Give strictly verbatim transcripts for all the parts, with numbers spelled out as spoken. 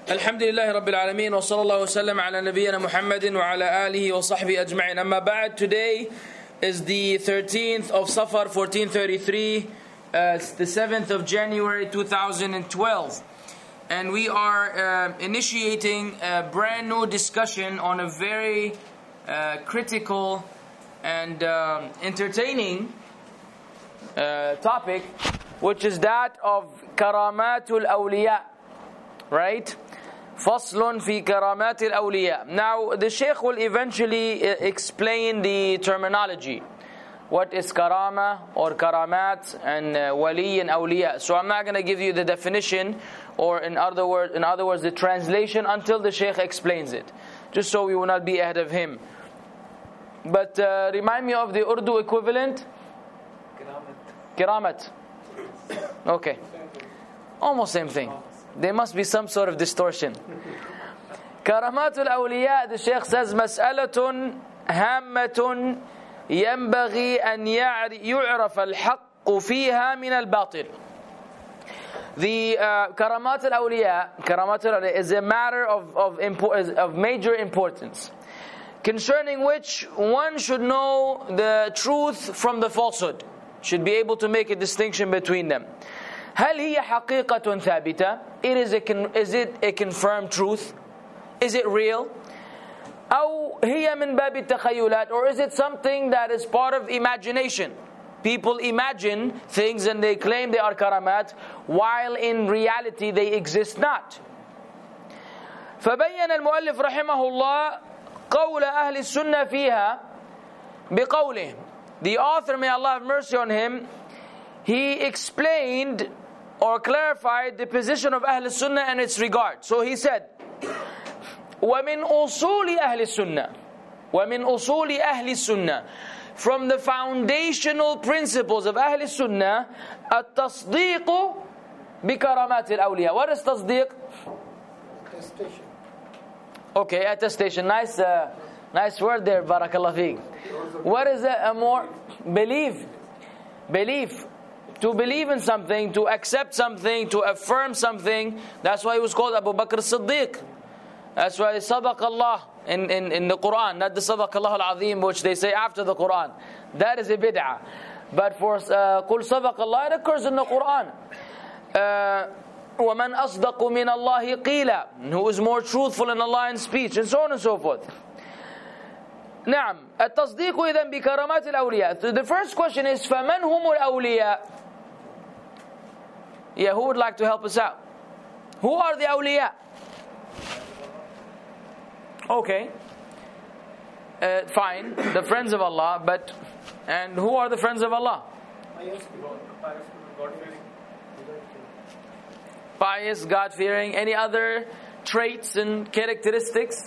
Alhamdulillahi Rabbil Alameen wa sallallahu wa sallam ala nabiyyina Muhammadin wa ala alihi wa sahbihi ajma'in. Amma ba'd, today is the thirteenth of Safar fourteen thirty-three, uh, it's the seventh of January two thousand twelve. And we are uh, initiating a brand new discussion on a very uh, critical and um, entertaining uh, topic, which is that of Karamatul Awliya, right? Faslun fi Karamatil Awliya. Now, the Shaykh will eventually explain the terminology. What is Karama or Karamat and uh, Wali and Awliya. So I'm not going to give you the definition or in other words, in other words, the translation until the Shaykh explains it, just so we will not be ahead of him. But uh, remind me of the Urdu equivalent. Karamat. Okay. Almost same thing. There must be some sort of distortion. Karamatul Awliya, the Shaykh says, Mas'alatun hammatun ينبغي أن يعرف الحق فيها من الباطل. The uh, Karamat al-Awliya, Karamat al-Awliya is a matter of, of, impo- of major importance, concerning which one should know the truth from the falsehood, should be able to make a distinction between them. هل هي حقيقة ثابتة? It is, a con- is it a confirmed truth? Is it real? أو هي من باب التخيلات? Or is it something that is part of imagination? People imagine things and they claim they are karamat, while in reality they exist not. فبين المؤلف رحمه الله قول أهل السنة فيها بقوله. The author, may Allah have mercy on him, he explained or clarified the position of Ahl Sunnah and its regard. So he said, وَمِنْ أُصُولِ أَهْلِ السُّنَّةِ وَمِنْ أُصُولِ أَهْلِ السُّنَّةِ From the foundational principles of Ahl Sunnah, التصديق بكرامات الأولياء. What is تصديق? Attestation. Okay, attestation. Nice, uh, nice word there. Barakallah fiqh. What is a, a more believe? Belief. To believe in something, to accept something, to affirm something. That's why he was called Abu Bakr as-Siddiq. That's why Sabaq Allah in, in, in the Quran, not the Sabaq Allah al-Azim, which they say after the Quran. That is a bid'ah. But for uh, Qul Sabaq Allah, it occurs in the Quran. Uh, وَمَنْ أَصْدَقُ مِنَ اللَّهِ قِيلًا Who is more truthful in Allah in speech, and so on and so forth. نعم. التصديق إذن بكرامات الأولياء. The first question is, فَمَنْ هُمُ الْأَوْلِياء? Yeah, who would like to help us out? Who are the awliya? Okay, uh, fine, the friends of Allah, but and who are the friends of Allah? Pious, God-fearing. Any other traits and characteristics?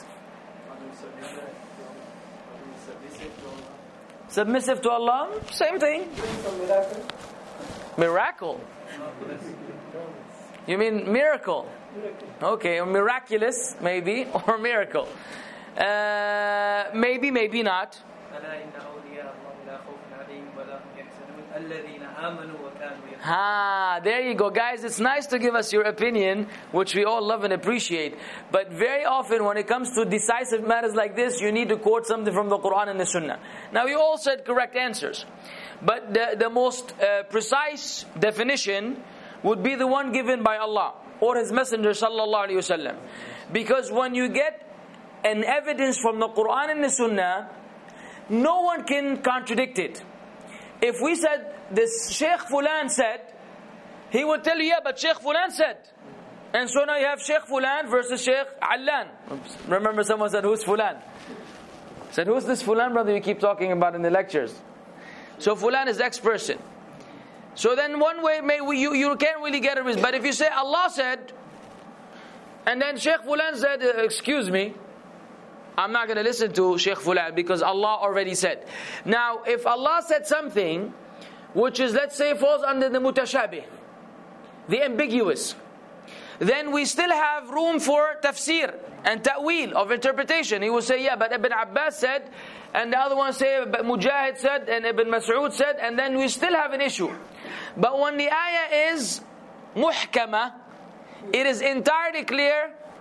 Submissive to Allah. Same thing. Miracle. You mean miracle? Okay, or miraculous, maybe, or miracle. Uh, maybe, maybe not. Ah, there you go. Guys, it's nice to give us your opinion, which we all love and appreciate. But very often when it comes to decisive matters like this, you need to quote something from the Quran and the Sunnah. Now, you all said correct answers. But the, the most uh, precise definition would be the one given by Allah or His Messenger sallallahu alaihi wasallam. Because when you get an evidence from the Quran and the Sunnah, no one can contradict it. If we said, this Sheikh Fulan said, he would tell you, yeah, but Sheikh Fulan said. And so now you have Sheikh Fulan versus Sheikh Allan. Oops. Remember someone said, who's Fulan? Said, who's this Fulan, brother, you keep talking about in the lectures? So Fulan is X person. So then one way, may we, you, you can't really get a reason. But if you say Allah said, and then Sheikh Fulan said, uh, excuse me, I'm not going to listen to Sheikh Fulan because Allah already said. Now, if Allah said something, which is, let's say, falls under the mutashabih, the ambiguous, then we still have room for tafsir and ta'wil of interpretation. He will say, yeah, but Ibn Abbas said, and the other one say, but Mujahid said, and Ibn Mas'ud said, and then we still have an issue. But when the ayah is muhkama, it is entirely clear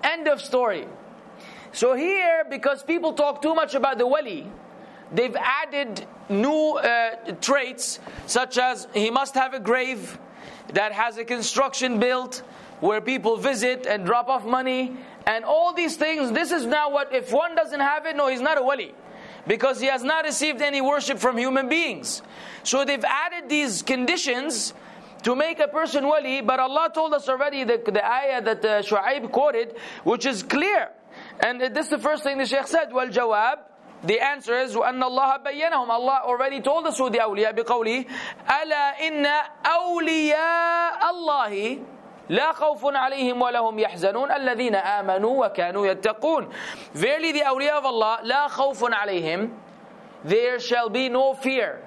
End of story. So here, because people talk too much about the wali, they've added new uh, traits, such as he must have a grave that has a construction built where people visit and drop off money, and all these things. This is now what, if one doesn't have it, no, he's not a wali, because he has not received any worship from human beings. So they've added these conditions to make a person wali, but Allah told us already, the, the ayah that uh, Shu'aib quoted, which is clear. And this is the first thing the Shaykh said, wal jawab, the answer is وَأَنَّ اللَّهَ بَيَّنَهُمْ. Allah already told us who the awliya بقوله أَلَا إِنَّ أَوْلِيَاءَ اللَّهِ لَا خَوْفٌ عَلَيْهِمْ وَلَهُمْ يَحْزَنُونَ الَّذِينَ آمَنُوا وَكَانُوا يَتَّقُونَ. Verily the awliya of Allah, لَا خَوْفٌ عَلَيْهِمْ, there shall be no fear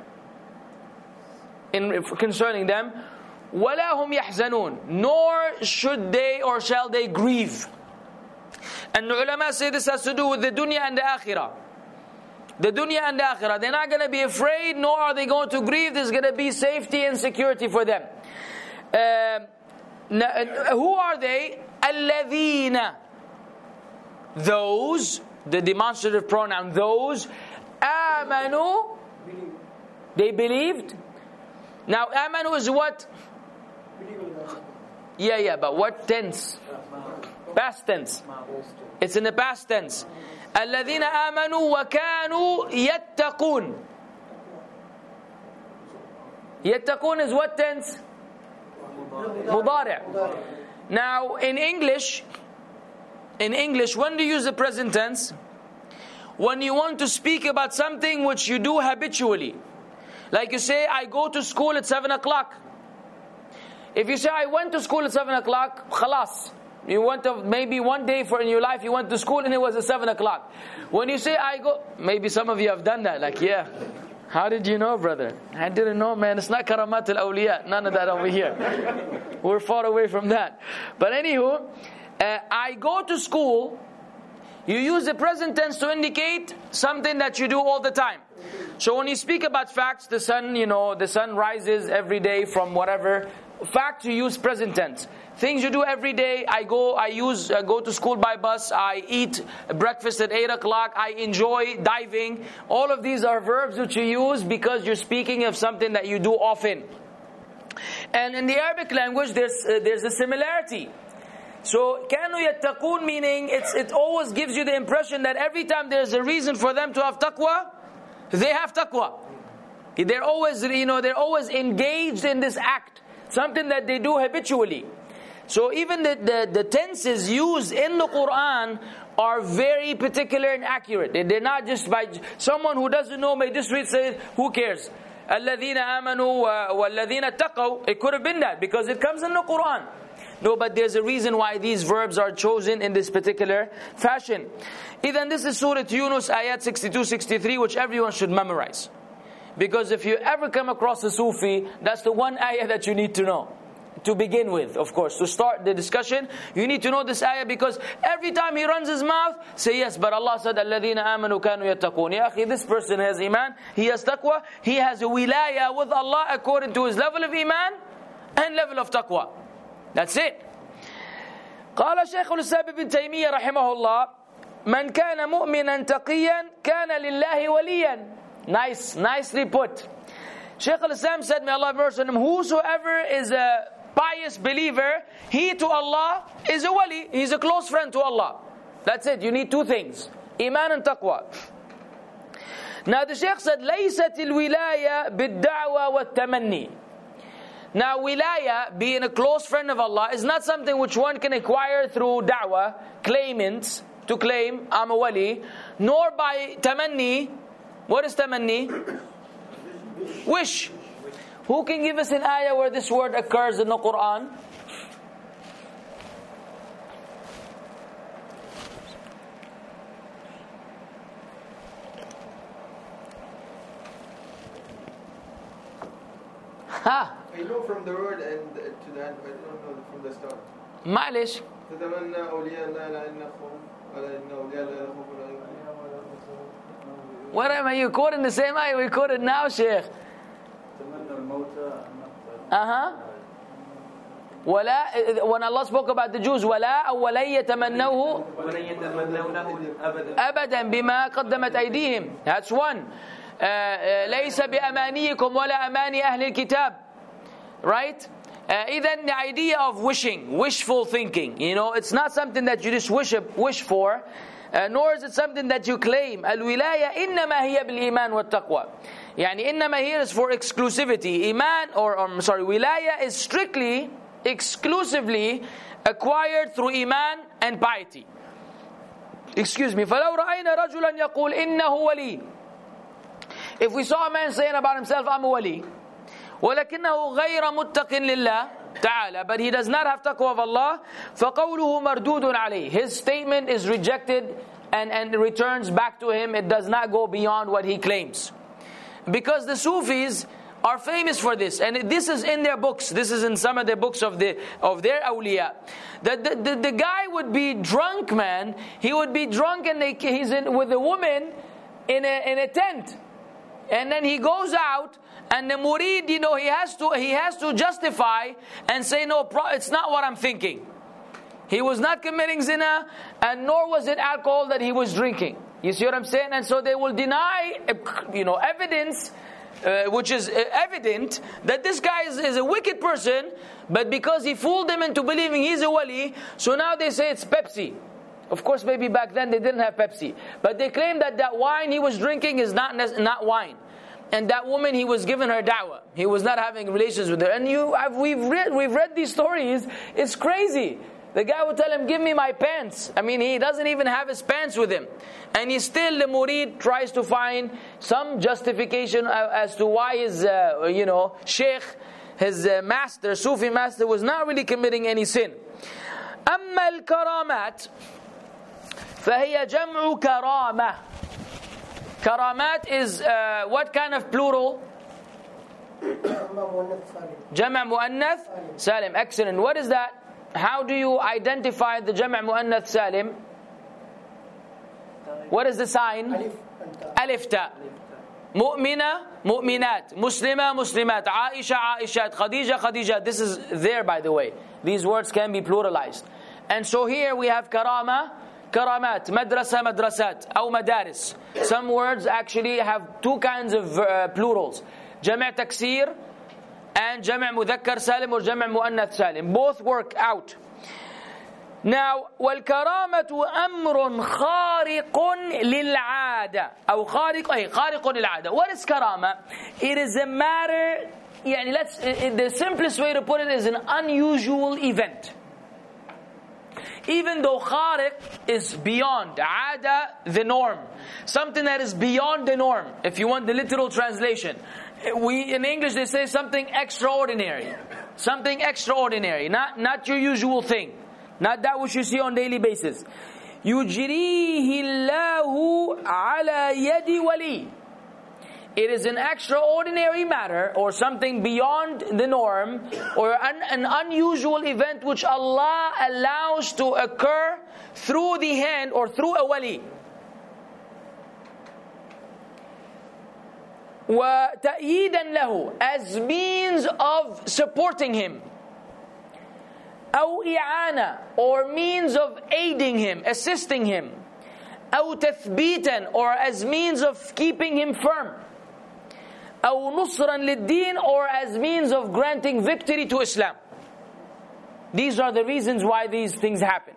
in concerning them, وَلَا هُمْ يَحْزَنُونَ, nor should they or shall they grieve. And the ulama say this has to do with the dunya and the akhirah. The dunya and the akhirah. They're not going to be afraid, nor are they going to grieve. There's going to be safety and security for them. Uh, who are they? الَّذِينَ, those, the demonstrative pronoun, those, آمَنُوا, they believed. Now, آمَنُوا is what? Yeah, yeah, but what tense? Past tense. It's in the past tense. الَّذِينَ آمَنُوا وَكَانُوا يَتَّقُونَ. يَتَّقُونَ is what tense? Mudari'. Now, in English, in English, when do you use the present tense? When you want to speak about something which you do habitually. Like you say, I go to school at seven o'clock. If you say, I went to school at seven o'clock, khalas. You went to, maybe one day for in your life you went to school and it was at seven o'clock. When you say I go, maybe some of you have done that. Like, yeah, how did you know, brother? I didn't know, man. It's not karamat al-awliya. None of that over here. We're far away from that. But anywho, uh, I go to school. You use the present tense to indicate something that you do all the time. So when you speak about facts, the sun, you know, the sun rises every day from whatever. Fact, you use present tense. Things you do every day, I go, I use, uh, go to school by bus, I eat breakfast at eight o'clock, I enjoy diving. All of these are verbs which you use because you're speaking of something that you do often. And in the Arabic language, there's uh, there's a similarity. So, كَانُوا يَتَّقُونَ, meaning it's, it always gives you the impression that every time there's a reason for them to have taqwa, they have taqwa. They're always, you know, they're always engaged in this act. Something that they do habitually. So even the, the, the tenses used in the Quran are very particular and accurate. They're not just by someone who doesn't know may just read, say, who cares? الَّذِينَ آمَنُوا وَالَّذِينَ اتَّقَوْا. It could have been that because it comes in the Quran. No, but there's a reason why these verbs are chosen in this particular fashion. Even this is Surah Yunus, ayat sixty-two sixty-three, which everyone should memorize. Because if you ever come across a Sufi, that's the one ayah that you need to know. To begin with, of course. To start the discussion, you need to know this ayah because every time he runs his mouth, say yes, but Allah said, الَّذِينَ آمَنُوا كَانُوا يَتَّقُونَ. Ya akhi, this person has iman, he has taqwa, he has a wilaya with Allah according to his level of iman and level of taqwa. That's it. قال شيخ الإسلام ابن تيمية رحمه الله من كان مؤمنا تقيا كان لله وليا. Nice, nicely put. Shaykh al-Islam said, may Allah have mercy on him, whosoever is a pious believer, he to Allah is a wali. He's a close friend to Allah. That's it. You need two things. Iman and taqwa. Now the Shaykh said, لَيْسَتِ الْوِلَايَةِ بِالدَّعْوَى وَالتَّمَنِّي. Now wilaya, being a close friend of Allah, is not something which one can acquire through da'wah, claimants, to claim, I'm a wali, nor by tamanni. What is tamanni? Wish. Who can give us an ayah where this word occurs in the Quran? Ha! I know from the word and to the end, but I don't know from the start. معلش. تتمنى أولياء الله لا إنهم ولا إن أولياء الله خوف عليهم. What am I? You quoting the same ayah we quoted now, Sheikh? Uh huh. ولا, when Allah spoke about the Jews, ولا أو ولن يتمنوه أبدا بما قدمت أيديهم. That's one. Uh, uh, ليس بأمانيكم ولا أماني أهل الكتاب. Right? Uh, even the idea of wishing, wishful thinking, you know, it's not something that you just wish, wish for, uh, nor is it something that you claim. الولاية إنما هي بالإيمان والتقوى. يعني إنما here is for exclusivity. Iman, or, or sorry, wilaya is strictly, exclusively acquired through iman and piety. Excuse me. فلو رأينا رجلا يقول إنه ولي. If we saw a man saying about himself, I'm a wali, ولكنه غير متق لله تعالى, but he does not have taqwa of Allah, فقوله مردود عليه. His statement is rejected and, and returns back to him. It does not go beyond what he claims. Because the Sufis are famous for this, and this is in their books. This is in some of the books of the of their awliya. That the, the, the guy would be drunk, man. He would be drunk, and they, he's in, with a woman in a in a tent, and then he goes out. And the murid, you know, he has to he has to justify and say, no, it's not what I'm thinking. He was not committing zina, and nor was it alcohol that he was drinking. You see what I'm saying? And so they will deny, you know, evidence, uh, which is evident that this guy is, is a wicked person, but because he fooled them into believing he's a wali, so now they say it's Pepsi. Of course, maybe back then they didn't have Pepsi, but they claim that that wine he was drinking is not not wine. And that woman, he was giving her da'wah. He was not having relations with her. And you, I've, we've read, we've read these stories. It's crazy. The guy would tell him, "Give me my pants." I mean, he doesn't even have his pants with him, and he still, the murid, tries to find some justification as to why his, uh, you know, sheikh, his uh, master, Sufi master, was not really committing any sin. أما الكرامات فهي جمع كرامة. Karamat is uh, what kind of plural? Jama' mu'annath salim. Excellent. What is that? How do you identify the Jama' mu'annath salim? What is the sign? Alif ta. Mu'mina, mu'minat. Muslima, muslimat. Aisha, aishat. Khadija, khadijat. This is there, by the way. These words can be pluralized. And so here we have karama, karamat, madrasa, madrasat, or madaris. Some words actually have two kinds of uh, plurals. Jama' taksir and Jama' mudhakkar salim or Jama' mu'annath salim. Both work out. Now, وَالْكَرَامَةُ أَمْرٌ خَارِقٌ لِلْعَادَةِ أو خارق, أي خارق للعادة. What is karama? It is a matter, يعني let's, the simplest way to put it is an unusual event. Even though khariq is beyond, ada, the norm. Something that is beyond the norm. If you want the literal translation. We, in English they say something extraordinary. Something extraordinary. Not, not your usual thing. Not that which you see on daily basis. يُجْرِيهِ اللَّهُ عَلَى يَدِ وَلِيٍّ. It is an extraordinary matter or something beyond the norm or an, an unusual event which Allah allows to occur through the hand or through a wali. وَتَأْيِيدًا لَهُ, as means of supporting him. أو إعانة, or means of aiding him, assisting him. أو تثبيتا, or as means of keeping him firm. أو نصرا للدين, or as means of granting victory to Islam. These are the reasons why these things happen.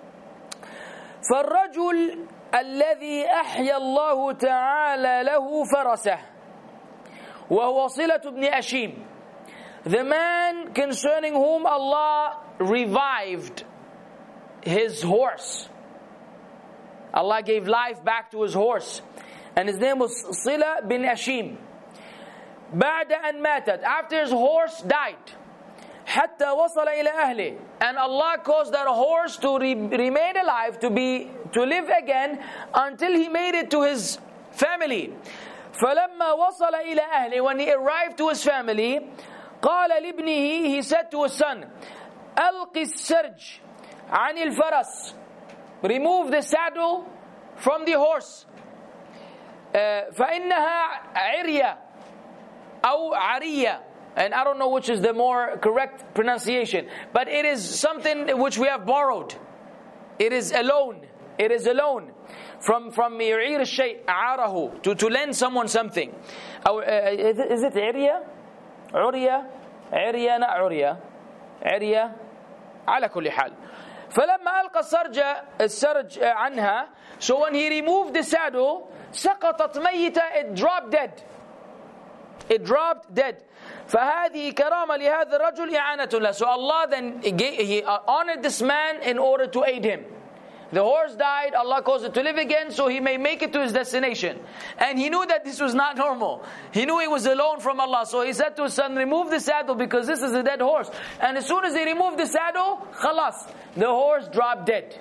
فالرجل الذي أحيا الله تعالى له فرسه وهو صلة بن أشيم. The man concerning whom Allah revived his horse. Allah gave life back to his horse. And his name was Sila bin Ashim. بعد أن ماتت, after his horse died. حتى وصل إلى أهله. And Allah caused that horse to re- remain alive, to be, to live again, until he made it to his family. فلما وصل إلى أهله, when he arrived to his family, قال لابنه, he said to his son, ألق السرج عن الفرس, remove the saddle from the horse. uh, فإنها عرية أو عرية, And I don't know which is the more correct pronunciation. But it is something which we have borrowed. It is a loan. It is a loan. From from يعير الشيء عاره, to to lend someone something. أو, uh, is it, is it عرية? عرية? عرية not عرية. عرية على كل حال. فلما ألقى السرج السرج عنها, so when he removed the saddle, سقطت ميتة, it dropped dead. It dropped dead. فهذه كرامة لهذا الرجل إعانة له. So Allah then he honored this man in order to aid him. The horse died, Allah caused it to live again so he may make it to his destination. And he knew that this was not normal. He knew he was alone from Allah. So he said to his son, remove the saddle because this is a dead horse. And as soon as he removed the saddle, خلاص, the horse dropped dead.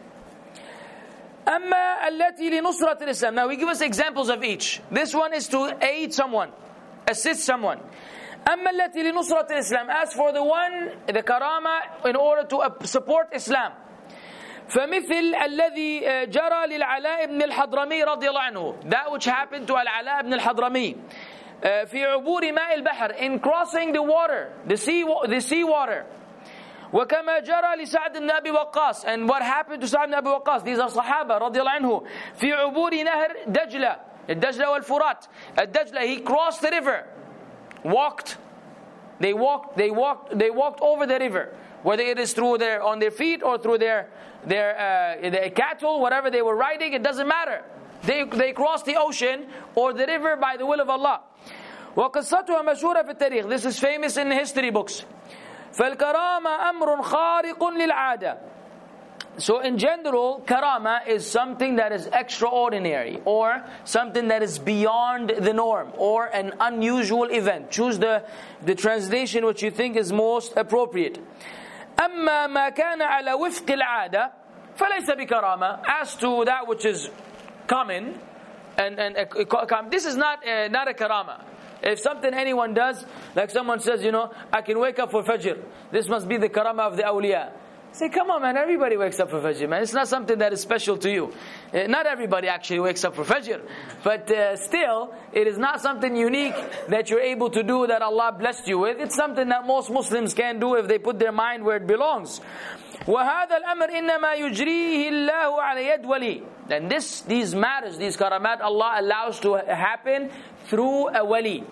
أما التي لنصرة الإسلام. Now we give us examples of each. This one is to aid someone, assist someone. أما التي لنصرة الإسلام. As for the one, the karama, in order to support Islam. فمثل الذي جرى للعلاء بن الحضرمي رضي الله عنه. That which happened to Al-Ala ibn al-Hadrami. في عبور ماء البحر, in crossing the water, the sea, the sea water. وكما جرى لسعد بن أبي وقاص, and what happened to Sa'd ibn Abi Waqqas. These are صحابة رضي الله عنه. في عبور نهر دجلة, الدجلة والفرات. الدجلة, he crossed the river, walked. They walked. They walked. They walked over the river, whether it is through their on their feet or through their their, uh, their cattle, whatever they were riding. It doesn't matter. They they crossed the ocean or the river by the will of Allah. وقصتها مشهورة في التاريخ. This is famous in the history books. فالكرامة أمر خارق للعادة. So in general, karama is something that is extraordinary, or something that is beyond the norm, or an unusual event. Choose the, the translation which you think is most appropriate. أما ما كان على وفق العادة فليس بكرامة. As to that which is common, and, and uh, this is not, uh, not a karama. If something anyone does, like someone says, you know, I can wake up for Fajr, this must be the karama of the awliya. Say, come on man, everybody wakes up for Fajr, man. It's not something that is special to you. Uh, not everybody actually wakes up for Fajr. But uh, still, it is not something unique that you're able to do that Allah blessed you with. It's something that most Muslims can do if they put their mind where it belongs. وَهَذَا الْأَمْرِ إِنَّمَا يُجْرِيهِ اللَّهُ عَلَى يَدْ وَلِي. And this, these matters, these karamat, Allah allows to happen through a wali.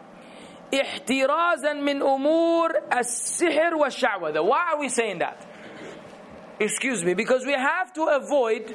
احترازا من أمور السحر والشعوذة. Why are we saying that? Excuse me, because we have to avoid.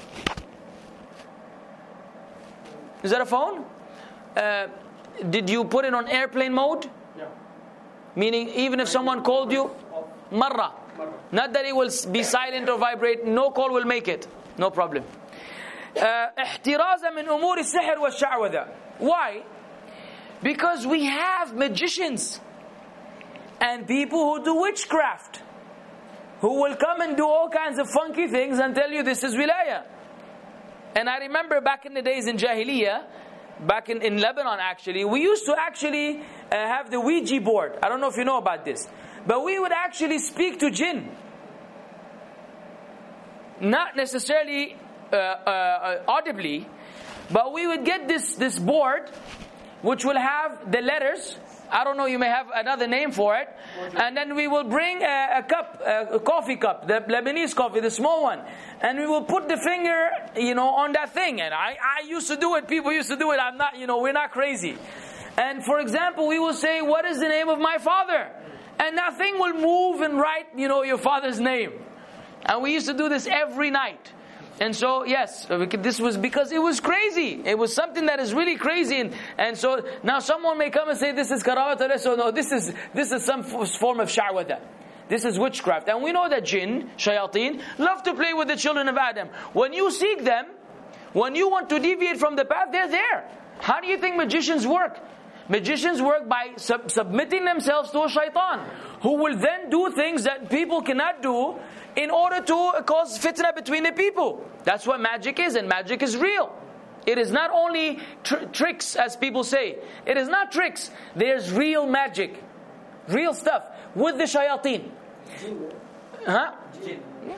Is that a phone? Uh, did you put it on airplane mode? Yeah. Meaning, even if someone called you, marra. Not that it will be silent or vibrate. No call will make it. No problem. احترازا من أمور السحر والشعوذة. Why? Because we have magicians and people who do witchcraft, who will come and do all kinds of funky things and tell you this is wilayah. And I remember back in the days in Jahiliyyah, back in, in Lebanon actually, we used to actually uh, have the Ouija board. I don't know if you know about this. But we would actually speak to jinn. Not necessarily uh, uh, audibly, but we would get this, this board which will have the letters. I don't know, you may have another name for it. And then we will bring a, a cup, a coffee cup, the Lebanese coffee, the small one. And we will put the finger, you know, on that thing. And I, I used to do it, people used to do it. I'm not, you know, we're not crazy. And for example, we will say, what is the name of my father? And that thing will move and write, you know, your father's name. And we used to do this every night. And so, yes, this was because it was crazy. It was something that is really crazy. And, and so, now someone may come and say, this is karamat. So no, this is, this is some form of sha'wada. This is witchcraft. And we know that jinn, shayateen, love to play with the children of Adam. When you seek them, when you want to deviate from the path, they're there. How do you think magicians work? Magicians work by sub- submitting themselves to a shaitan, who will then do things that people cannot do in order to cause fitna between the people. That's what magic is, and magic is real. It is not only tr- tricks, as people say. It is not tricks. There's real magic, real stuff with the shayateen. Huh? Yeah.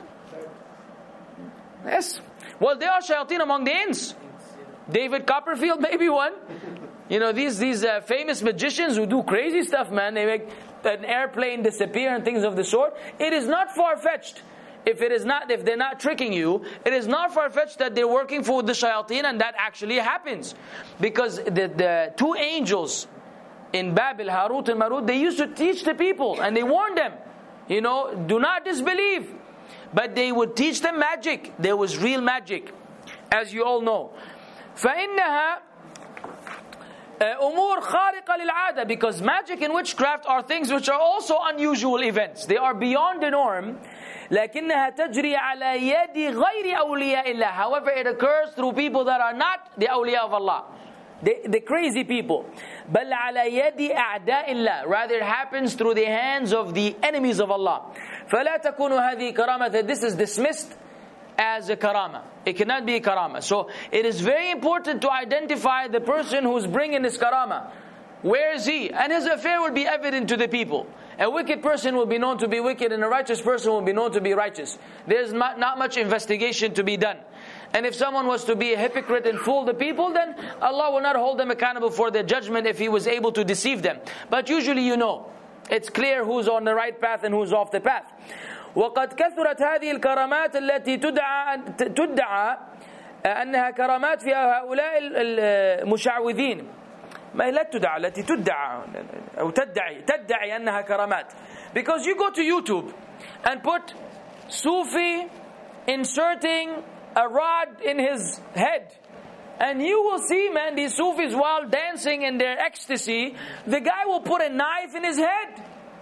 Yes. Well, there are shayateen among the ins. David Copperfield, maybe one. You know, these these uh, famous magicians who do crazy stuff, man. They make an airplane disappear and things of the sort. It is not far-fetched. If it is not, if they're not tricking you, it is not far-fetched that they're working for the shayateen, and that actually happens. Because the, the two angels in Babel, Harut and Marut, they used to teach the people, and they warned them, you know, do not disbelieve. But they would teach them magic. There was real magic, as you all know. فَإِنَّهَا أمور خارقة للعادة, because magic and witchcraft are things which are also unusual events. They are beyond the norm. لكنها تجري على يد غير أولياء الله. However, it occurs through people that are not the awliya of Allah, the, the crazy people. بل على يد أعداء الله. Rather, it happens through the hands of the enemies of Allah. فلا تكون هذه كرامة. That this is dismissed as a karama. It cannot be a karama. So it is very important to identify the person who's bringing this karama. Where is he? And his affair will be evident to the people. A wicked person will be known to be wicked, and a righteous person will be known to be righteous. There's not, not much investigation to be done. And if someone was to be a hypocrite and fool the people, then Allah will not hold them accountable for their judgment if He was able to deceive them. But usually you know, it's clear who's on the right path and who's off the path. وقد كثرت هذه الكرامات التي تدعى تدعى أنها كرامات في هؤلاء المشعوذين. ما لا تدعى التي تدعى أو تدعي تدعي أنها كرامات. Because you go to YouTube and put Sufi inserting a rod in his head, and you will see, man, these Sufis while dancing in their ecstasy, the guy will put a knife in his head,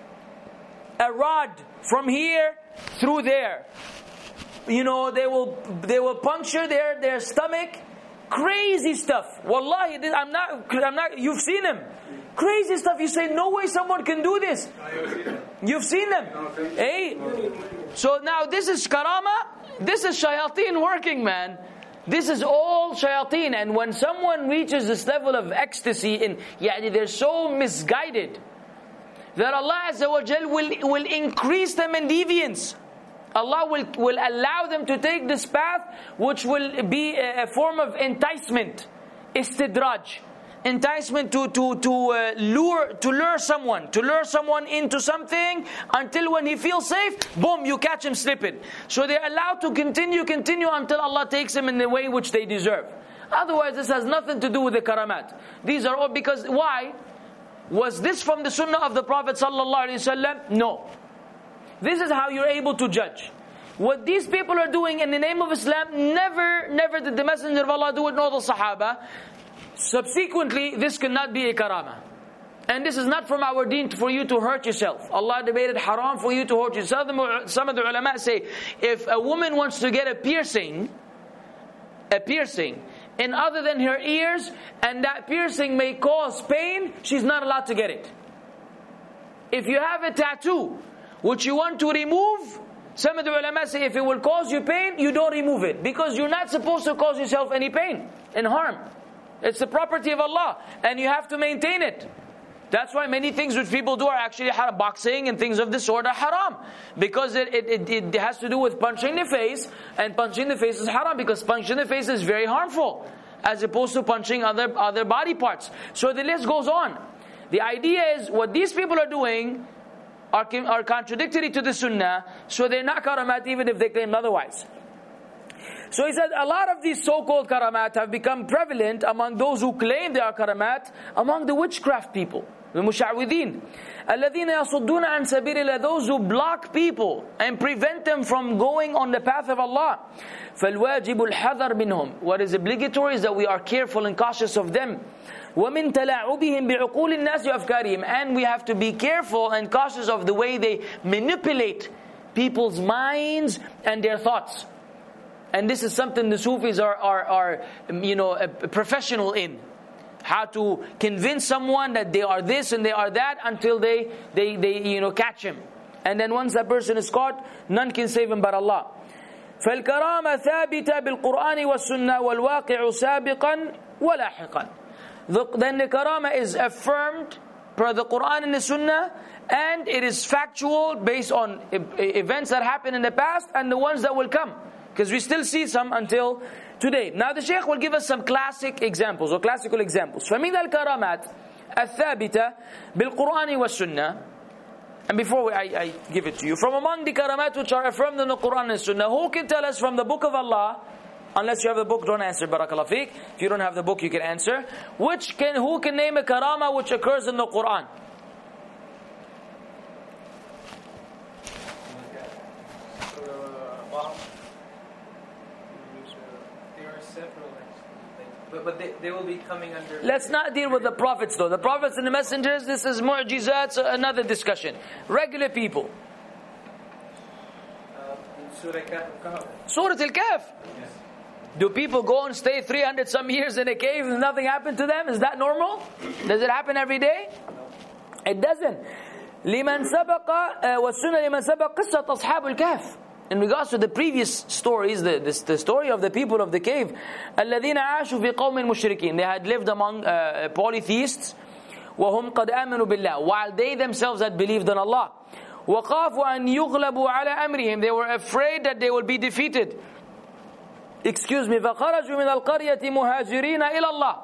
a rod from here through there. You know, they will they will puncture their, their stomach. Crazy stuff. Wallahi, I'm not, I'm not, you've seen them. Crazy stuff. You say, no way someone can do this. You've seen them. Hey. So now this is karama. This is shayateen working, man. This is all shayateen. And when someone reaches this level of ecstasy, in, yani they're so misguided that Allah Azza wa Jal will, will increase them in deviance. Allah will, will allow them to take this path, which will be a, a form of enticement, istidraj, enticement to to to uh, lure to lure someone, to lure someone into something until when he feels safe, boom, you catch him slipping. So they're allowed to continue, continue until Allah takes them in the way which they deserve. Otherwise, this has nothing to do with the karamat. These are all because why? Was this from the sunnah of the Prophet sallallahu alaihi wasallam? No. This is how you're able to judge. What these people are doing in the name of Islam, never, never did the Messenger of Allah do it, nor the Sahaba. Subsequently, this cannot be a karama. And this is not from our deen for you to hurt yourself. Allah debated haram for you to hurt yourself. Some of the ulama say, if a woman wants to get a piercing, a piercing, in other than her ears, and that piercing may cause pain, she's not allowed to get it. If you have a tattoo, which you want to remove, some of the ulama say if it will cause you pain, you don't remove it. Because you're not supposed to cause yourself any pain and harm. It's the property of Allah, and you have to maintain it. That's why many things which people do are actually haram. Boxing and things of this sort are haram. Because it, it, it, it has to do with punching the face, and punching the face is haram, because punching the face is very harmful, as opposed to punching other, other body parts. So the list goes on. The idea is, what these people are doing Are, are contradictory to the sunnah, so they're not karamat even if they claim otherwise. So he said, a lot of these so-called karamat have become prevalent among those who claim they are karamat, among the witchcraft people, the musha'wideen. الَّذِينَ يَصُدُّونَ عَنْ سَبِيلِ اللَّهِ, those who block people and prevent them from going on the path of Allah. فَالْوَاجِبُ الْحَذَرْ مِنْهُمْ, what is obligatory is that we are careful and cautious of them. وَمِن تَلَاعُبِهِمْ بِعُقُولِ النَّاسِ وَأَفْكَارِهِمْ, and we have to be careful and cautious of the way they manipulate people's minds and their thoughts. And this is something the Sufis are, are, are you know, a professional in. How to convince someone that they are this and they are that until they, they, they you know, catch him. And then once that person is caught, none can save him but Allah. فَالْكَرَامَ ثَابِتَ بِالْقُرْآنِ وَالسُّنَّةِ وَالْوَاقِعُ سَابِقًا وَلَاحِقًا. The, then the karama is affirmed per the Quran and the Sunnah, and it is factual based on events that happened in the past and the ones that will come. Because we still see some until today. Now the Shaykh will give us some classic examples or classical examples. فَمِنَ الْكَرَامَاتِ الثَّابِتَةِ بِالْقُرْآنِ وَالسُّنَّةِ. And before we, I, I give it to you, from among the karamat which are affirmed in the Quran and Sunnah, who can tell us from the book of Allah, unless you have the book, don't answer, barakallah feek. If you don't have the book, you can answer. Which can, who can name a karama which occurs in the Quran? But, but they, they will be coming under... Let's not deal with the prophets though. The prophets and the messengers, this is mu'jizat, so another discussion. Regular people. Uh, Surah Kahf. Surah Al-Kahf. Yes. Do people go and stay three hundred some years in a cave and nothing happened to them? Is that normal? Does it happen every day? It doesn't. لمن سبق والسنة لمن سبق قصة أصحاب الكهف. In regards to the previous stories, the, the, the story of the people of the cave, الذين عاشوا في قوم مشركين. They had lived among uh, polytheists. وهم قد آمنوا بالله. While they themselves had believed in Allah. وخافوا أن يغلبوا على أمرهم. They were afraid that they will be defeated. Excuse me. فخرجوا من القرية مهاجرين إلى الله.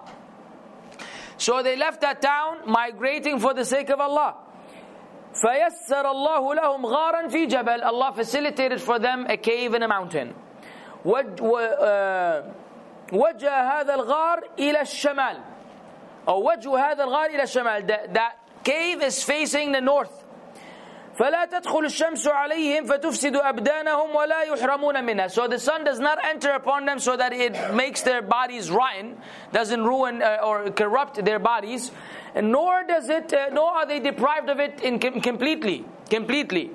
So they left that town, migrating for the sake of Allah. فَيَسَّرَ اللَّهُ لَهُمْ غَارًا فِي جَبَلٍ. Allah facilitated for them a cave in a mountain. وَجْهَ هَذَا الْغَارِ إِلَى الشَّمَالِ. Or وَجْهُ هَذَا الْغَارِ إِلَى الشَّمَالِ. That, that cave is facing the north. فَلَا تَدْخُلُ الشَّمْسُ عَلَيْهِمْ فَتُفْسِدُ أَبْدَانَهُم وَلَا يُحْرَمُونَ مِنْهَا. So the sun does not enter upon them so that it makes their bodies rotten, doesn't ruin uh, or corrupt their bodies, and nor does it, uh, nor are they deprived of it in com- completely. Completely.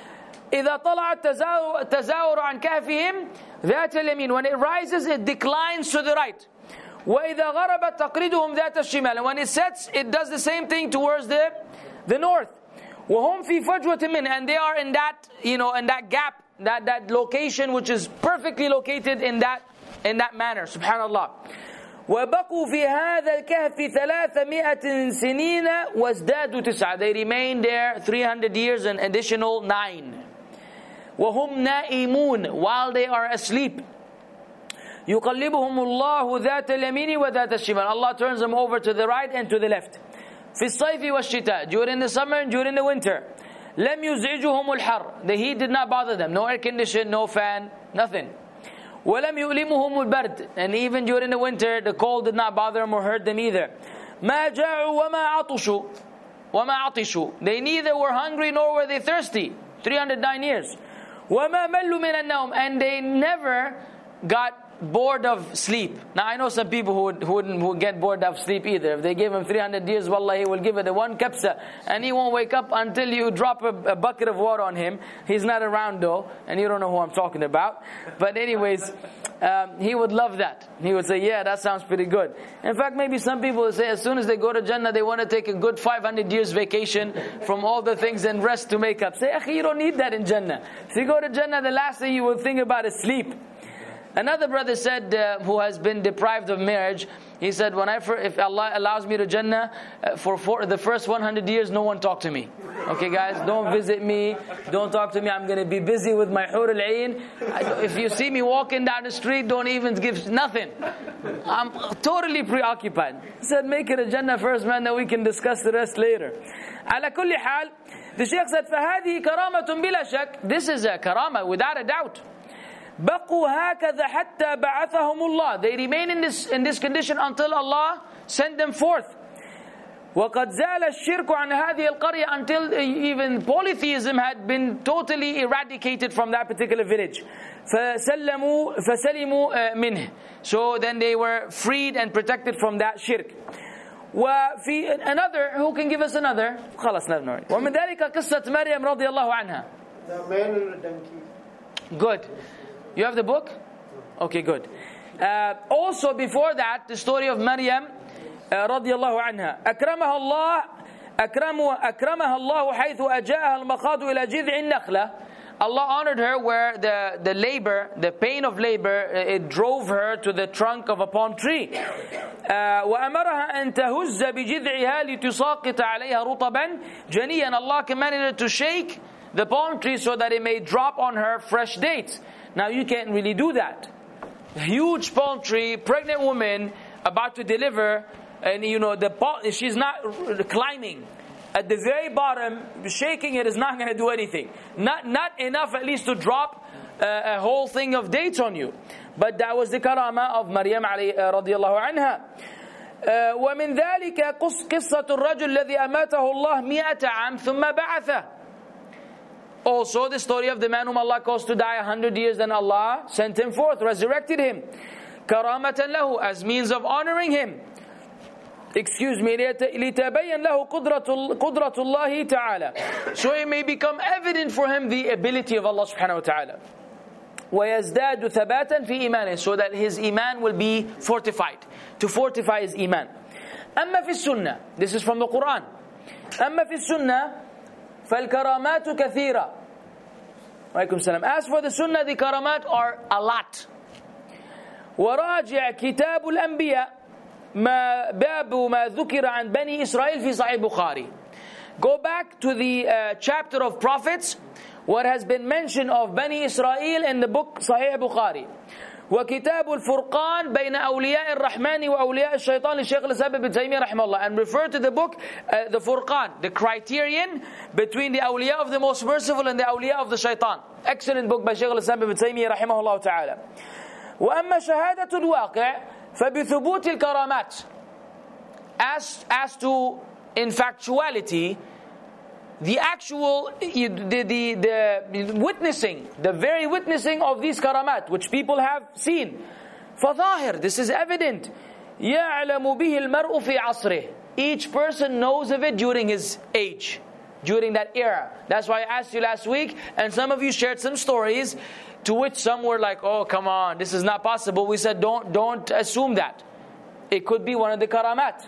إِذَا طَلَعَ التَّزَاوُرُ عَنْ كَهْفِهِمْ ذَاتَ الْيَمِينِ. When it rises, it declines to the right. وَإِذَا غَرَبَتْ تَقْرِدُهُمْ ذَاتَ الشِّمَالِ. And when it sets, it does the same thing towards the, the north. وَهُمْ فِي فَجْوَةٍ مِّنْهِ. And they are in that, you know, in that gap, that, that location which is perfectly located in that, in that manner. Subhanallah. وَبَقُوا فِي هَذَا الْكَهْفِ ثَلَاثَمِائَةٍ سِنِينَ وَازْدَادُوا تِسْعَةً. They remained there three hundred years, an additional nine. وَهُمْ نَائِمُونَ. While they are asleep. يُقَلِّبُهُمُ اللَّهُ ذَاتَ الْيَمِينِ وَذَاتَ الشِّمَالِ. Allah turns them over to the right and to the left. في الصيف والشتاء. During the summer and during the winter. لم يزعجهم الحر. The heat did not bother them. No air condition, no fan, nothing. وَلَمْ يُؤْلِمُهُمُ الْبَرْدِ. And even during the winter, the cold did not bother them or hurt them either. مَا جَاعُوا وَمَا عَطُشُوا وَمَا عَطِشُوا. They neither were hungry nor were they thirsty. three hundred nine years. وَمَا مَلُّوا مِنَ النَّوْمِ. And they never got bored of sleep. Now I know some people who would, who wouldn't who would get bored of sleep either. If they give him three hundred years, wallah, he will give it a one kapsa, and he won't wake up until you drop a, a bucket of water on him. He's not around though, and you don't know who I'm talking about. But anyways, um, he would love that. He would say, yeah, that sounds pretty good. In fact, maybe some people will say as soon as they go to Jannah, they want to take a good five hundred years vacation from all the things and rest to make up. Say, akhi, you don't need that in Jannah. If you go to Jannah, the last thing you will think about is sleep. Another brother said, uh, who has been deprived of marriage, he said, when I, if Allah allows me to Jannah, uh, for, for the first one hundred years, no one talk to me. Okay guys, don't visit me, don't talk to me, I'm going to be busy with my hur al-ayn. If you see me walking down the street, don't even give nothing. I'm totally preoccupied. He said, make it a Jannah first, man, then we can discuss the rest later. على كل حال, the Shaykh said, فَهَذِهِ كَرَامَةٌ بِلَا شَكٍّ. This is a karama without a doubt. بقوا هكذا حتى بعثهم الله. They remain in this in this condition until Allah sent them forth. وقد زال الشرك عن هذه القرية. Until even polytheism had been totally eradicated from that particular village. فسلموا فسلموا منه. So then they were freed and protected from that shirk. وفي another, who can give us another? خلاص نبني. ومن ذلك قصة مريم رضي الله عنها. The man and the donkey. Good. You have the book? Okay, good. Uh, also before that, the story of Maryam uh, رضي الله عنها. أكرمها الله أكرم أكرمها الله حيث أجاءها المخاض إلى جذع النخلة. Allah honored her where the, the labor, the pain of labor, it drove her to the trunk of a palm tree. Uh, وأمرها أن تهز بجذعها لتساقط عليها رطبا جنيا. Allah commanded her to shake the palm tree so that it may drop on her fresh dates. Now you can't really do that. Huge palm tree, pregnant woman about to deliver, and you know the palm, she's not climbing. At the very bottom, shaking it is not going to do anything. Not not enough at least to drop uh, a whole thing of dates on you. But that was the karama of Maryam رضي الله عنها. ومن ذلك قصة الرجل الذي أماته الله مئة عام ثم بعثه. Also the story of the man whom Allah caused to die a hundred years, and Allah sent him forth, resurrected him. كرامة له, as means of honoring him. Excuse me, لتبين له قدرة قدرة الله تعالى. So it may become evident for him the ability of Allah subhanahu wa ta'ala. ويزداد ثباتا في إيمانه, so that his iman will be fortified, to fortify his iman. أما في السنة, this is from the Quran. أما في السنة فالكرامات كثيرة. وعليكم السلام. As for the sunnah, the karamat are a lot. وراجع كتاب الأنبياء ما باب ما ذكر عن بني إسرائيل في صحيح البخاري. Go back to the uh, chapter of prophets, what has been mentioned of Bani Israel in the book Sahih Bukhari. وكتاب الفرقان بين أولياء الرحمن وأولياء الشيطان للشيخ الإسلام ابن تيمية رحمه الله. And refer to the book, uh, the Furqan, the criterion between the awliya of the most merciful and the awliya of the shaitan. Excellent book by Shaykh al-Islam ibn Taymiyyah رحمه الله تعالى. وأما شهادة الواقع فبثبوت الكرامات. As, as to in factuality, the actual, the, the, the witnessing, the very witnessing of these karamat, which people have seen. فظاهر, this is evident. يعلم به المرء في عصره. Each person knows of it during his age, during that era. That's why I asked you last week, and some of you shared some stories, to which some were like, oh come on, this is not possible. We said, don't, don't assume that. It could be one of the karamat.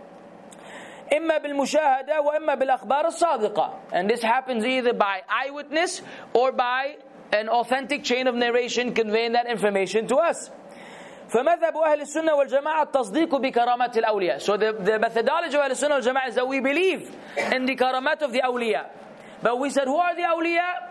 إما بالمشاهدة وإما بالأخبار الصادقة. And this happens either by eyewitness or by an authentic chain of narration conveying that information to us. فمذهب أهل السنة والجماعة التصديق بكرامات الأولياء. So the, the methodology of أهل السنة والجماعة is that we believe in the karamat of the awliya. But we said, who are the awliya?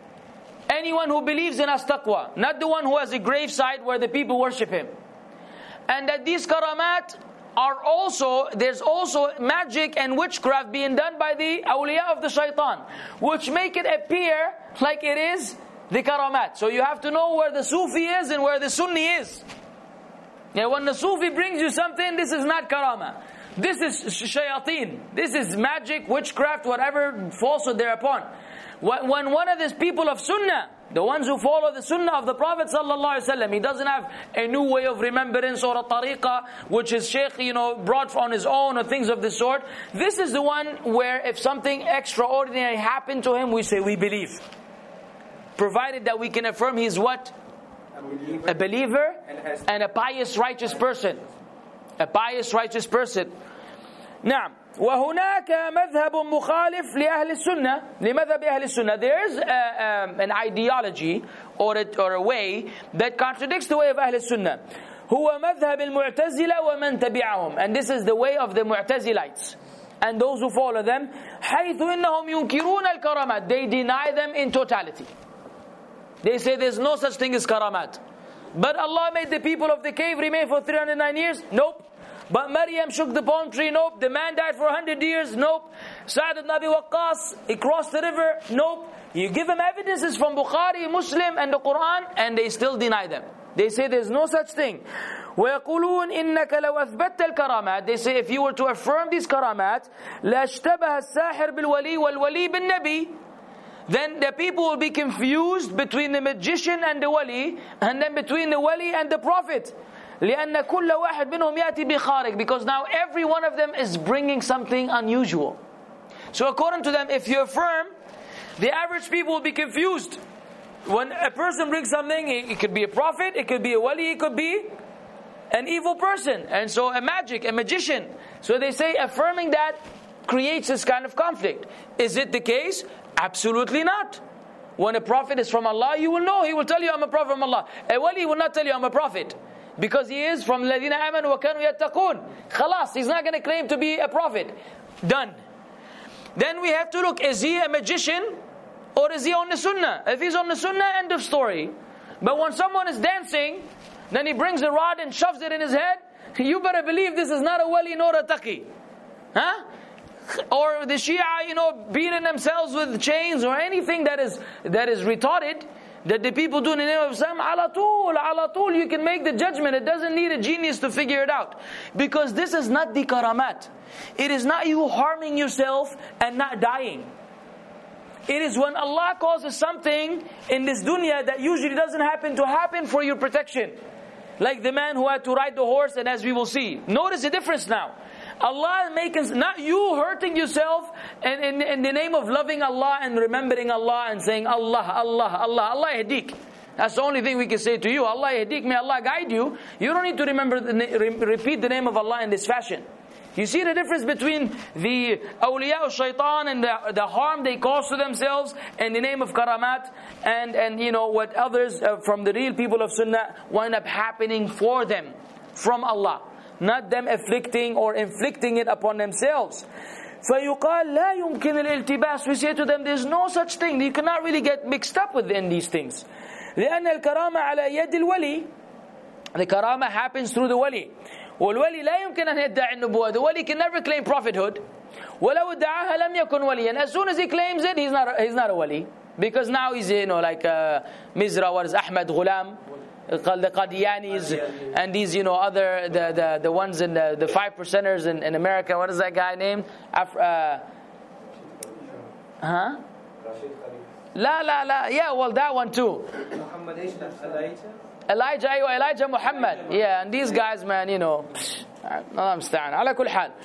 Anyone who believes in as-taqwa, not the one who has a grave site where the people worship him. And that these karamat are also, there's also magic and witchcraft being done by the awliya of the shaitan, which make it appear like it is the karamat. So you have to know where the Sufi is and where the Sunni is. Now when the Sufi brings you something, this is not karama. This is shayateen. This is magic, witchcraft, whatever falsehood they're upon. When one of these people of sunnah, the ones who follow the sunnah of the Prophet sallallahu alaihi wasallam, he doesn't have a new way of remembrance or a tariqah which his shaykh, you know, brought on his own or things of this sort. This is the one where if something extraordinary happened to him, we say we believe. Provided that we can affirm he's what? A believer, a believer and a pious righteous person. A pious righteous person. نعم. وهناك مذهب مخالف لأهل السنة لمذهب أهل السنة. There is a, um, an ideology or a, or a way that contradicts the way of أهل السنة. هو مذهب المعتزلة ومن تبعهم. And this is the way of the Mu'tazilites and those who follow them. حيث إنهم ينكرون الكرامات. They deny them in totality. They say there's no such thing as karamat. But Allah made the people of the cave remain for three hundred nine years? Nope. But Maryam shook the palm tree? Nope. The man died for one hundred years? Nope. Sa'd ibn Abi Waqqas, he crossed the river? Nope. You give them evidences from Bukhari, Muslim and the Quran, and they still deny them. They say there's no such thing. وَيَقُولُونَ إِنَّكَ لَوْ أَثْبَتَّ الْكَرَامَاتِ. They say if you were to affirm these karamat, لَاشْتَبَهَ السَّاحِرْ بِالْوَلِي وَالْوَلِي بِالنَّبِي. Then the people will be confused between the magician and the wali, and then between the wali and the prophet. لأن كل واحد منهم يأتي بخارق. Because now every one of them is bringing something unusual. So according to them, if you affirm, the average people will be confused. When a person brings something, it could be a prophet, it could be a wali, it could be an evil person, and so a magic, a magician. So they say affirming that creates this kind of conflict. Is it the case? Absolutely not. When a prophet is from Allah, you will know. He will tell you, I'm a prophet from Allah. A wali will not tell you, I'm a prophet. Because he is from الَّذِينَ آمَنُوا وَكَانُوا يَتَّقُونَ. Khalas, he's not going to claim to be a prophet. Done. Then we have to look, is he a magician? Or is he on the sunnah? If he's on the sunnah, end of story. But when someone is dancing, then he brings a rod and shoves it in his head, you better believe this is not a wali nor a taqi. Huh? Or the Shia, you know, beating themselves with chains or anything that is that is retarded, that the people do in the name of Islam, ala tool, ala tool, you can make the judgment. It doesn't need a genius to figure it out. Because this is not the karamat. It is not you harming yourself and not dying. It is when Allah causes something in this dunya that usually doesn't happen to happen for your protection. Like the man who had to ride the horse, and as we will see. Notice the difference now. Allah making, not you hurting yourself in, in, in the name of loving Allah and remembering Allah and saying Allah, Allah, Allah, Allah yahdik. That's the only thing we can say to you. Allah yahdik, may Allah guide you. You don't need to remember the, repeat the name of Allah in this fashion. You see the difference between the awliya of shaitan and the, the harm they cause to themselves in the name of karamat, and, and you know what others uh, from the real people of sunnah wind up happening for them from Allah. Not them afflicting or inflicting it upon themselves. فَيُقَالْ لَا يُمْكِنِ الْإِلْتِبَاسِ. We say to them, there's no such thing. You cannot really get mixed up within these things. لأن الكرامة على يد الولي. The karama happens through the wali. والولي لا يمكن أن يدعي النبوة. The wali can never claim prophethood. ولو ادعاها لم يكن وليا. As soon as he claims it, he's not a, he's not a wali. Because now he's, you know, like uh, Mizra, what is Ahmad Ghulam, the Qadianis, and these, you know, other, the the, the ones in the, the five percenters in, in America. What is that guy named? Af- uh, huh? La la la. Yeah, well, that one too. Elijah, Elijah Muhammad. Yeah, and these guys, man, you know, Allah musta'an. Ala kull hal.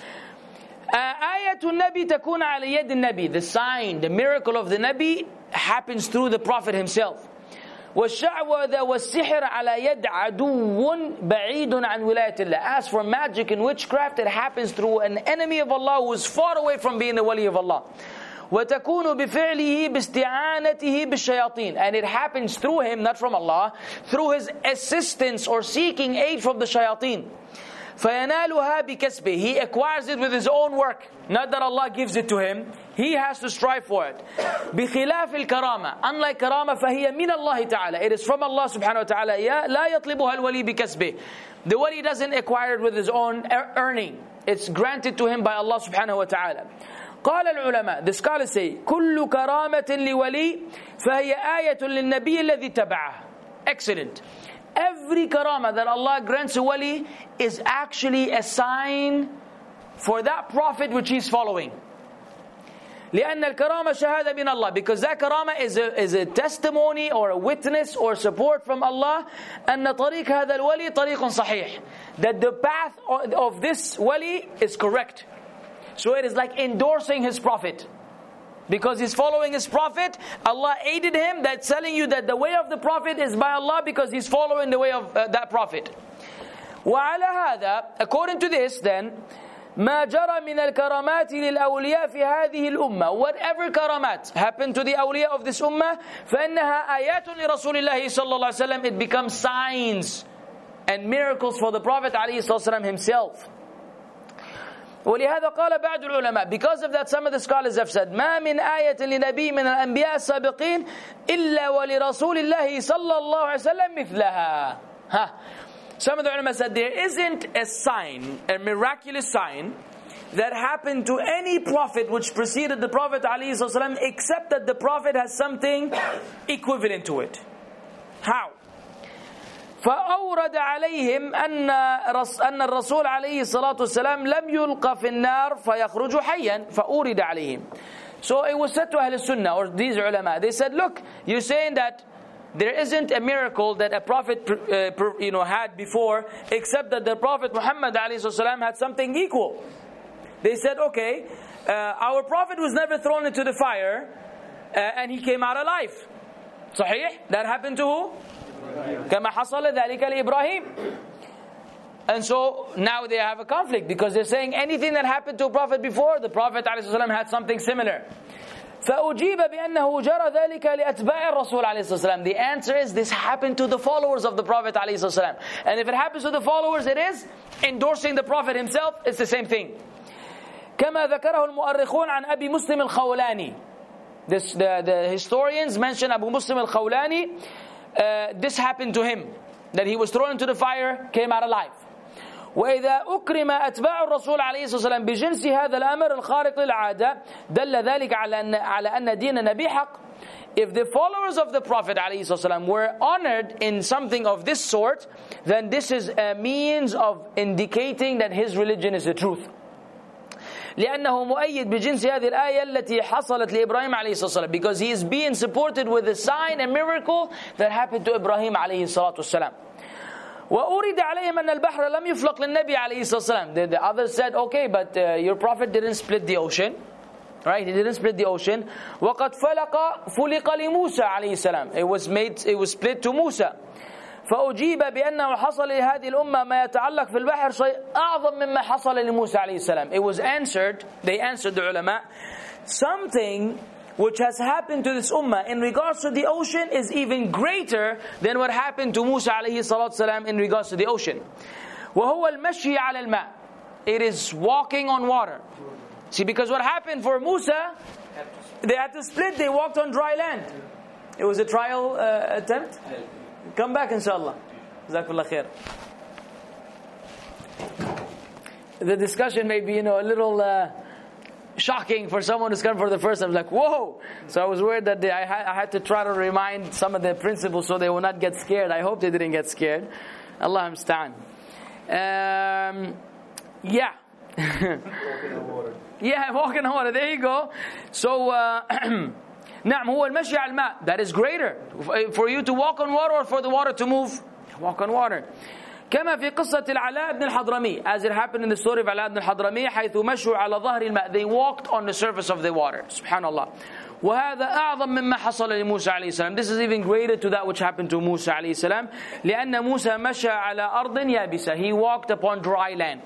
Ayatul Nabi takuna ala yad al-Nabi. The sign, the miracle of the Nabi happens through the Prophet himself. وَالشَّعْوَذَ وَالسِّحْرَ عَلَى يَدْ عَدُوٌ بَعِيدٌ عَنْ وِلَايَةِ اللَّهِ. As for magic and witchcraft, it happens through an enemy of Allah who is far away from being the wali of Allah. وَتَكُونُ بِفِعْلِهِ بِاسْتِعَانَتِهِ بِالشَّيَاطِينَ. And it happens through him, not from Allah, through his assistance or seeking aid from the shayateen. فَيَنَالُهَا بِكَسْبِهِ. He acquires it with his own work. Not that Allah gives it to him. He has to strive for it. بِخِلَافِ الْكَرَامَةِ. Unlike karama, فَهِيَ مِنَ اللَّهِ تَعَالَى. It is from Allah subhanahu wa ta'ala. لَا يَطْلِبُهَا الْوَلِي بِكَسْبِهِ. The wali doesn't acquire it with his own earning. It's granted to him by Allah subhanahu wa ta'ala. قال العلماء, the scholars say, كل كرامة لولي فهي آية للنبي الذي تبعه. Excellent. Every karama that Allah grants a wali is actually a sign for that prophet which he's following. لأن الكرامة شهادة من الله. Because that karama is a, is a testimony or a witness or support from Allah. أن طريق هذا الولي طريق صحيح. That the path of this wali is correct. So it is like endorsing his prophet. Because he's following his prophet, Allah aided him. That's telling you that the way of the prophet is by Allah because he's following the way of uh, that prophet. وعلى هذا, according to this then, ما جرى من الكرامات للأولياء في هذه الأمة. Whatever karamat happened to the awliya of this ummah, فإنها آيات لرسول الله صلى الله عليه وسلم. It becomes signs and miracles for the Prophet عليه الصلاة والسلام himself. ولهذا قال بعض العلماء. Because of that, some of the scholars have said, ما من آية لنبي من الأنبياء السابقين إلا ولرسول الله صلى الله عليه وسلم مثلها. Huh. Some of the ulama said there isn't a sign, a miraculous sign that happened to any prophet which preceded the Prophet ﷺ, except that the Prophet has something equivalent to it. How? فأورد عليهم أن أن الرسول عليه الصلاة والسلام لم يلقى في النار فيخرج حيا فأورد عليهم. So it was said to Ahl Sunnah or these ulama. They said, look, you're saying that there isn't a miracle that a prophet uh, you know had before, except that the Prophet Muhammad عليه الصلاة والسلام had something equal. They said, okay, uh, our prophet was never thrown into the fire, uh, and he came out alive. صحيح? That happened to who? كما حصل ذلك لإبراهيم. And so now they have a conflict because they're saying anything that happened to a prophet before, the Prophet ﷺ had something similar. فأجيب بأنه جرى ذلك لأتباع الرسول عليه الصلاة والسلام. The answer is this happened to the followers of the Prophet عليه الصلاة والسلام. And if it happens to the followers, it is endorsing the Prophet himself. It's the same thing. كما ذكره المؤرخون عن أبي مسلم الخولاني. This, the, the historians mention Abu Muslim al-Khawlani, uh, this happened to him, that he was thrown into the fire, came out alive. وإذا أكرم أتباع الرسول عليه الصلاة والسلام بجنس هذا الأمر الخارق للعادة دل ذلك على أن على أن دين النبي حق. If the followers of the Prophet ﷺ were honored in something of this sort, then this is a means of indicating that his religion is the truth. لأنه مؤيد بجنس هذه الآية التي حصلت لإبراهيم عليه الصلاة والسلام, because he is being supported with a sign, a miracle that happened to Ibrahim عليه الصلاة والسلام. وأورد عليهم أن البحر لم يفلق للنبي عليه الصلاة والسلام. The, the others said, okay, but uh, your prophet didn't split the ocean. Right, he didn't split the ocean. وَقَدْ فَلَقَ فُلِقَ لِمُوسَى عليه السلام. It was made, it was split to Musa. فأجيب بأنه حصل لهذه الأمة ما يتعلق في البحر شيء أعظم مما حصل لموسى عليه السلام. It was answered, they answered the ulama, something which has happened to this ummah in regards to the ocean is even greater than what happened to Musa عليه الصلاة والسلام in regards to the ocean. وهو المشي على الماء. It is walking on water. See, because what happened for Musa, they had to split, they walked on dry land. It was a trial uh, attempt. Come back, inshallah. Jazakallah khair. The discussion may be, you know, a little uh, shocking for someone who's come for the first time. Like, whoa! So I was worried that they, I, had, I had to try to remind some of the principles so they will not get scared. I hope they didn't get scared. Allah musta'an. Um, yeah. Yeah, walking on water. There you go. So, uh, نعم هو المشي على الماء. That is greater. For you to walk on water or for the water to move? Walk on water. كما في قصة العلاء بن الحضرمي, as it happened in the story of Ala ibn al-Hadrami, حيث مشوا على ظهر الماء. They walked on the surface of the water. Subhanallah. وهذا أعظم مما حصل لموسى عليه السلام. This is even greater to that which happened to Musa عليه السلام. لأن موسى مشى على أرض يابسة. He walked upon dry land.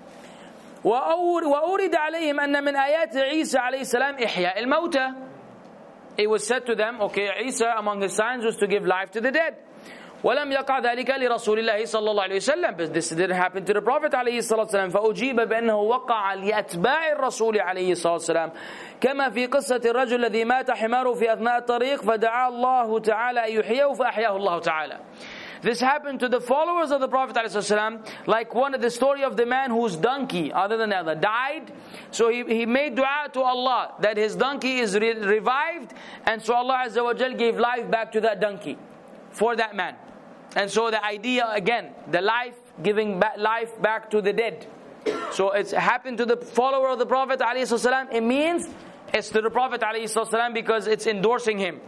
وأورد عليهم أن من آيات عيسى عليه السلام إحياء الموتى. It was said to them, okay, Isa among his signs was to give life to the dead. ولم يقع ذلك لرسول الله صلى الله عليه وسلم. But this didn't happen to the Prophet عليه الصلاة والسلام. فأجيب بأنه وقع لأتباع الرسول عليه الصلاة والسلام. كما في قصة الرجل الذي مات حماره في أثناء الطريق فدعا الله تعالى أن يحييه فأحياه الله تعالى. This happened to the followers of the Prophet ﷺ, like one of the story of the man whose donkey, other than the other, died. So he, he made dua to Allah that his donkey is re- revived, and so Allah Azza wa Jal gave life back to that donkey for that man. And so the idea again, the life giving back life back to the dead. So it's happened to the follower of the Prophet ﷺ. It means it's to the Prophet ﷺ because it's endorsing him.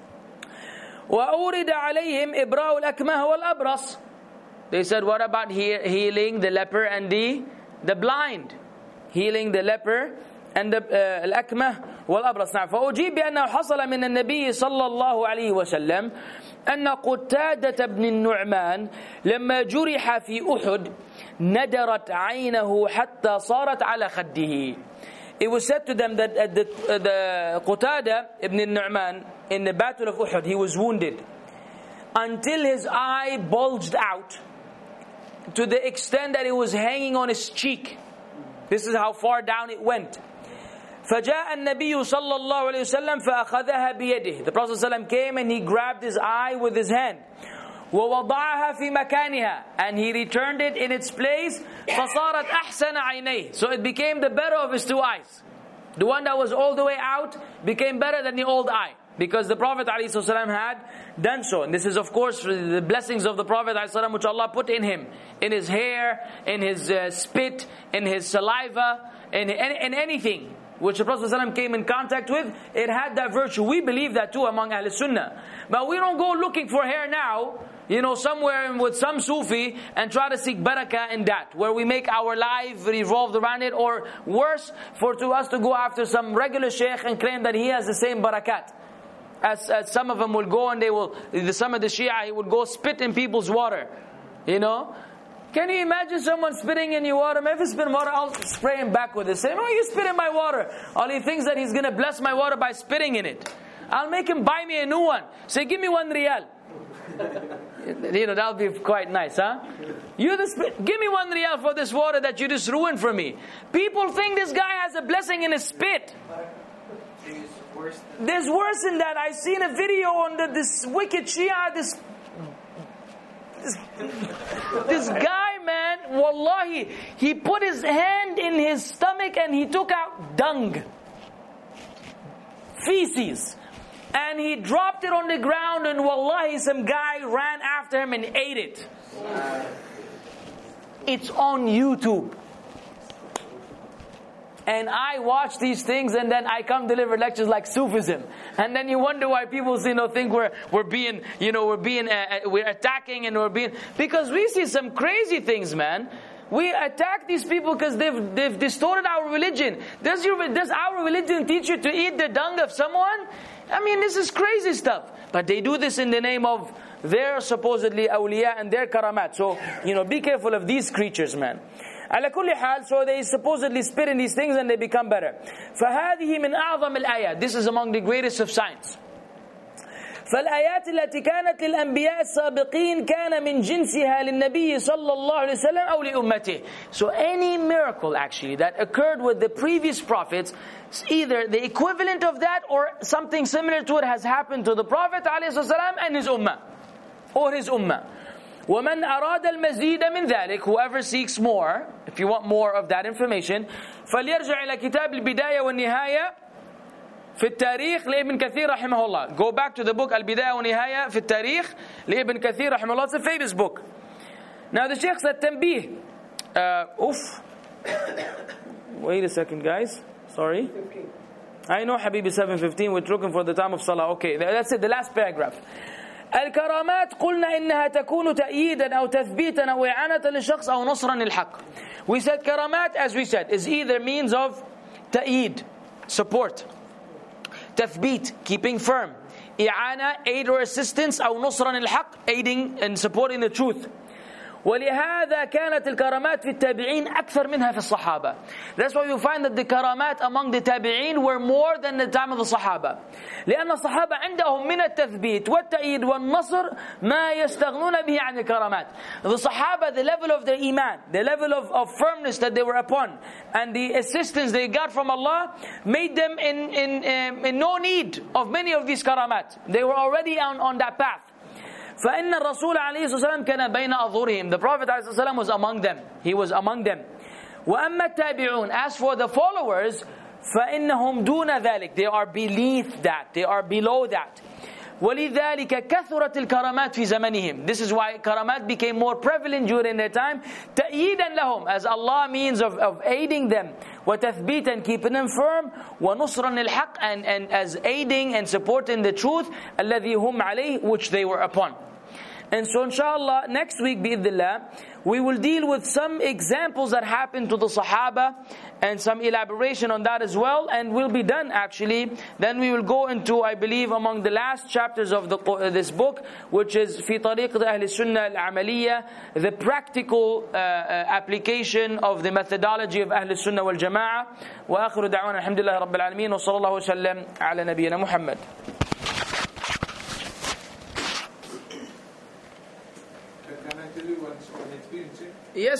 وَأُورِدَ عَلَيْهِمْ إِبْرَاءُ الْأَكْمَهِ وَالْأَبْرَصِ. They said, what about he- healing the leper and the, the blind? Healing the leper and the uh, الأكمه والأبرص. نعم. فأجيب بأنه حصل من النبي صلى الله عليه وسلم أن قتادة بن النعمان لما جرح في أحد ندرت عينه حتى صارت على خده. It was said to them that uh, the, uh, the Qatada ibn al-Nu'man in the battle of Uhud, he was wounded until his eye bulged out to the extent that it was hanging on his cheek. This is how far down it went. فجاء النبي صلى الله عليه وسلم فأخذها بيده. The Prophet ﷺ came and he grabbed his eye with his hand. ووضعها في مكانها, and he returned it in its place. فصارت أحسن عينيه. So it became the better of his two eyes. The one that was all the way out became better than the old eye, because the Prophet ﷺ had done so. And this is of course the blessings of the Prophet ﷺ which Allah put in him, in his hair, in his uh, spit, in his saliva, in, in, in anything which the Prophet ﷺ came in contact with. It had that virtue. We believe that too among Ahl Sunnah. But we don't go looking for hair now, you know, somewhere with some Sufi and try to seek barakah in that, where we make our life revolved around it, or worse, for to us to go after some regular sheikh and claim that he has the same barakat. As, as some of them will go and they will, some of the Shia, he would go spit in people's water, you know. Can you imagine someone spitting in your water? If you spit in water, I'll spray him back with it. Say, no, you spit in my water. All he thinks that he's going to bless my water by spitting in it. I'll make him buy me a new one. Say, give me one riyal. You know, that'll be quite nice, huh? You just give me one riyal for this water that you just ruined for me. People think this guy has a blessing in his spit. worse than There's worse than that. I seen a video on the, this wicked Shia, this this, this guy, man, wallahi, he put his hand in his stomach and he took out dung, feces, and he dropped it on the ground, and wallahi, some guy ran after him and ate it. It's on YouTube. And I watch these things, and then I come deliver lectures like Sufism, and then you wonder why people, you know, think we're we're being, you know, we're being uh, we're attacking and we're being, because we see some crazy things, man. We attack these people because they've they've distorted our religion. Does your does our religion teach you to eat the dung of someone? I mean, this is crazy stuff. But they do this in the name of their supposedly awliya and their karamat. So, you know, be careful of these creatures, man. على كل حال, so they supposedly spit in these things and they become better. فهذه من أعظم الآيات. This is among the greatest of signs. فالآيات التي كانت للأنبياء السابقين كان من جنسها للنبي صلى الله عليه وسلم أو لأمته. So any miracle actually that occurred with the previous prophets, either the equivalent of that or something similar to it has happened to the Prophet ﷺ and his ummah, or his ummah. وَمَنْ أَرَادَ الْمَزِيدَ مِنْ ذَلِكَ, whoever seeks more, if you want more of that information, فَلْيَرْجَعْ إِلَى كِتَابِ الْبِدَايَةِ وَالنِّهَايَةِ في التاريخ لابن كثير رحمه الله. Go back to the book البداية والنهاية في التاريخ لابن كثير رحمه الله. It's a famous book. Now the Shaykh said تنبيه. Uh, oof. Wait a second, guys. Sorry. I know Habibi seven fifteen. We're looking for the time of Salah. Okay, that's it. The last paragraph. الكرامات قلنا إنها تكون تأييدا أو تثبيتا أو إعانة للشخص أو نصرا للحق. We said karamat, as we said, is either means of ta'eed, support, tathbit, keeping firm, i'ana, aid or assistance, أو نصرا للحق, aiding and supporting the truth. ولهذا كانت الكرامات في التابعين أكثر منها في الصحابة. That's why you find that the karamat among the tabi'in were more than the time of the Sahaba. لأن الصحابة عندهم من التثبيت والتأييد والنصر ما يستغنون به عن الكرامات. The Sahaba, the level of their iman, the level of, of firmness that they were upon, and the assistance they got from Allah made them in, in, um, in no need of many of these karamat. They were already on, on that path. فإن الرسول عليه الصلاة والسلام كان بين أظهرهم. The Prophet عليه الصلاة والسلام was among them. He was among them. وأما التابعون, as for the followers, فإنهم دون ذلك. They are beneath that. They are below that. ولذلك كثرت الكرامات في زمنهم. This is why karamat became more prevalent during their time. تأييدا لهم, as Allah means of, of aiding them. وتثبيتا, keeping them firm. ونصرا للحق, and, and as aiding and supporting the truth. الذي هم عليه, which they were upon. And so inshallah, next week, bi'idhnillah, we will deal with some examples that happened to the Sahaba and some elaboration on that as well, and we'll be done actually. Then we will go into, I believe, among the last chapters of the, uh, this book, which is في طريقة أهل السنة العملية, the practical uh, uh, application of the methodology of أهل السنة والجماعة. وآخر دعوانا الحمد لله رب العالمين وصلى الله وسلم على نبينا محمد. Can I tell you one, one experience? Yes.